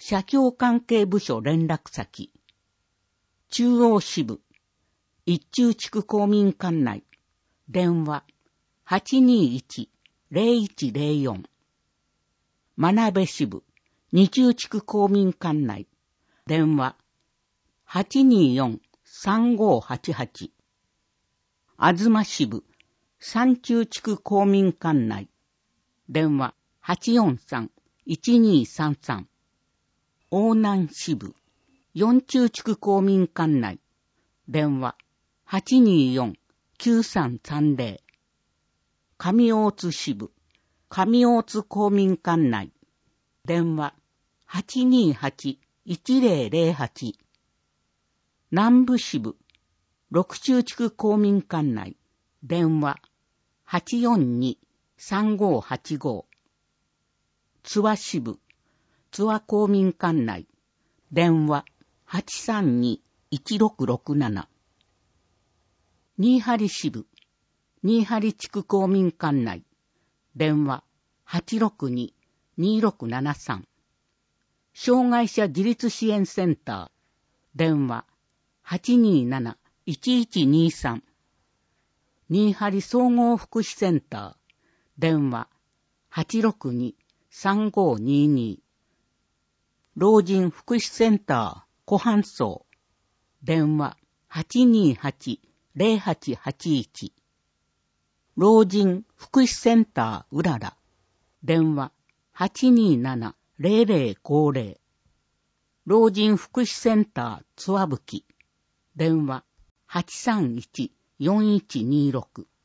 社協関係部署連絡先。中央支部、一中地区公民館内、電話、821-0104。真鍋支部、二中地区公民館内、電話、824-3588。東支部、三中地区公民館内、電話、843-1233。大南支部、四中地区公民館内、電話、824-9330。上大津支部、上大津公民館内、電話、828-1008。南部支部、六中地区公民館内、電話、842-3585。津和支部、津和公民館内、電話、832-1667。新張支部、新張地区公民館内、電話、862-2673。障害者自立支援センター、電話、827-1123。新張総合福祉センター、電話、862-3522。老人福祉センター、湖畔荘、電話、828-0881。老人福祉センター、うらら、電話、827-0050。老人福祉センター、つわぶき、電話、831-4126。